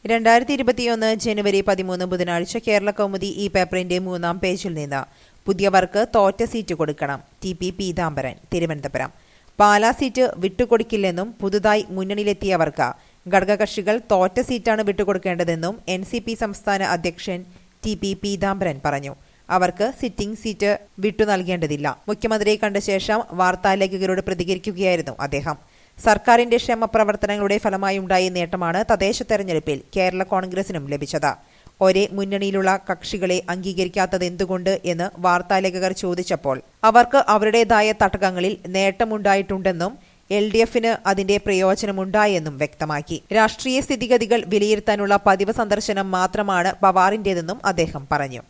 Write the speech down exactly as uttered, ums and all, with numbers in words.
രണ്ടായിരത്തി ഇരുപത്തിയൊന്ന് ജനുവരി പതിമൂന്ന് ബുധനാഴ്ച കേരള കൗമുദി ഈ പേപ്പറിന്റെ മൂന്നാം പേജിൽ നിന്ന് പുതിയവർക്ക് തോറ്റ സീറ്റ് കൊടുക്കണം. T P Peethambaran, Thiruvananthapuram. Pala seat വിട്ടുകൊടുക്കില്ലെന്നും പുതുതായി മുന്നണിയിലെത്തിയവർക്ക് ഘടകകക്ഷികൾ തോറ്റ സീറ്റാണ് വിട്ടുകൊടുക്കേണ്ടതെന്നും എൻ സി പി സംസ്ഥാന അധ്യക്ഷൻ ടി പി പീതാംബരൻ പറഞ്ഞു. അവർക്ക് സിറ്റിംഗ് സീറ്റ് വിട്ടു നൽകേണ്ടതില്ല. മുഖ്യമന്ത്രിയെ കണ്ട ശേഷം വാർത്താലേഖകരോട് പ്രതികരിക്കുകയായിരുന്നു അദ്ദേഹം. സർക്കാരിന്റെ ക്ഷേമപ്രവർത്തനങ്ങളുടെ ഫലമായി ഉണ്ടായ നേട്ടമാണ് തദ്ദേശ തെരഞ്ഞെടുപ്പിൽ കേരള കോൺഗ്രസിനും ലഭിച്ചത്. ഒരേ മുന്നണിയിലുള്ള കക്ഷികളെ അംഗീകരിക്കാത്തതെന്തുകൊണ്ട് എന്ന് വാർത്താലേഖകർ ചോദിച്ചപ്പോൾ അവർക്ക് അവരുടേതായ തട്ടകങ്ങളിൽ നേട്ടമുണ്ടായിട്ടുണ്ടെന്നും എൽ ഡി എഫിന് അതിന്റെ പ്രയോജനമുണ്ടായെന്നും വ്യക്തമാക്കി. രാഷ്ട്രീയ സ്ഥിതിഗതികൾ വിലയിരുത്താനുള്ള പതിവ് സന്ദർശനം മാത്രമാണ് പവാറിന്റേതെന്നും അദ്ദേഹം പറഞ്ഞു.